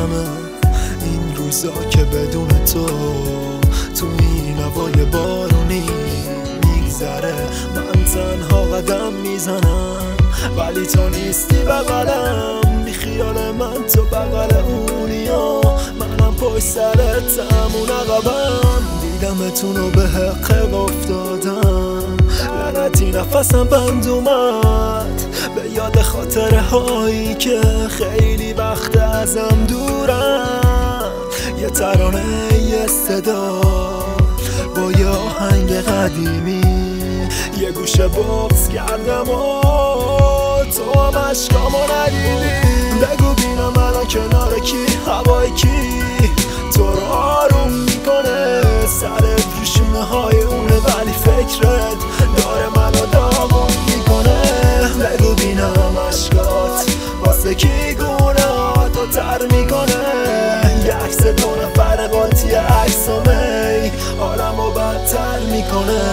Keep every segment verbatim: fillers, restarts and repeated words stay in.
همه این روزا که بدون تو تو این هوای بارونی میگذره. من تنها قدم میزنم ولی تو نیستی بغلم، بی خیال من تو بغل اونی ها، منم پشت سرت همون عقبم. دیدمتون رو به حقه افتادم، لعنتی نفسم بند اومد به یاد خاطره هایی که خیلی وقت ازم دورم. یه ترانه یه صدا با یه آهنگ قدیمی یه گوشه بغض کردم و تو هم عشقامو ندیدی. بگو بینم الان کنار کی، هوای کی تو رو آروم میکنه، سرت رو شونه های اونه ولی فکرت داره منو داغون میکنه. بگو بینم عشقات واسه کی گونهاتو تر میکنه، یه عکس دو نفر قاطی عکسامه حالمو بدتر میکنه.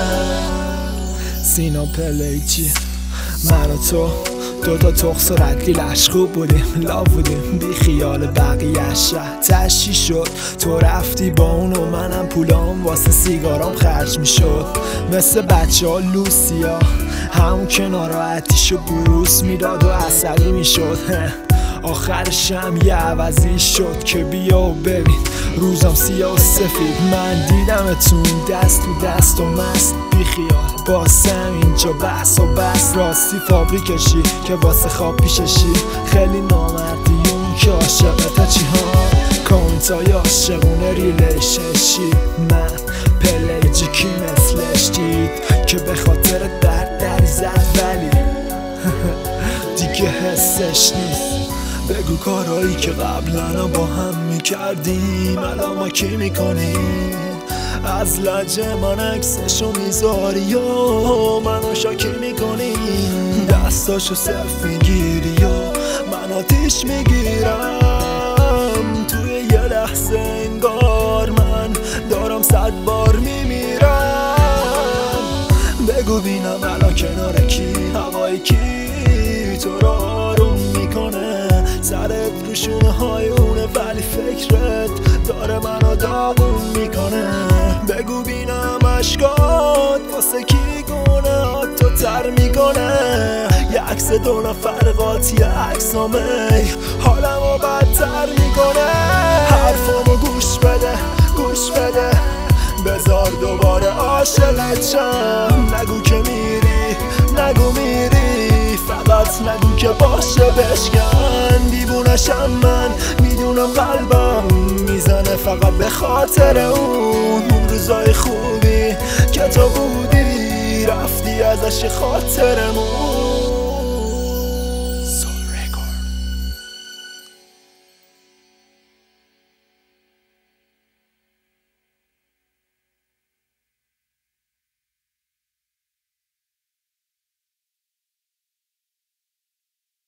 سینا پلیچی من و تو دوتا تخص و ردلیل عشقو بودیم، لا بودیم بی خیال بقیه شهر تشی شد. تو رفتی با اون و منم پولام واسه سیگارام خرج میشد، مثل بچه ها لوسیا همون کنار آتیشو بروس میداد و عصبی میشد. آخرشم یه عوضی شد که بیا و ببین روزم سیاه و سفید. من دیدمتون دست تو دست و مست بی خیال باسم اینجا بحث و بس، راستی فابریکشی که واسه خواب پیششی، خیلی نامردی اون که عاشقته چی ها، کامنت های عاشقونه ریلیشنشی. من پلیجی کی مثلش دید که به خاطر درد دری زد ولی دیگه حسش نیست. بگو کارهایی که قبلا با هم میکردیم الان ما کی میکنیم، از لجه من عکسشو میذاری و منو شاکی میکنی، دستاشو صرف میگیری و من آتیش میگیرم. توی یه لحظه انگار من دارم صد بار میمیرم. بگو بینم الان کنار کی، هوای کی تو رو آروم میکنه، سرت رو شونه های اونه ولی فکرت داره منو داغون میکنه. بگو بینم عشقات واسه کی گونهاتو تر میکنه، یه عکس دو نفر قاطی عکسامه حالمو بدتر میکنه. حرفامو گوش بده گوش بده بذار دوباره عاشقت شم، نگو که میری نگو میری فقط نگو که باشه بشکن. دیوونشم من میدونم قلبم میزنه فقط به خاطر اون اون روزای خوبی که تو بودی رفتی ازش خاطرمون.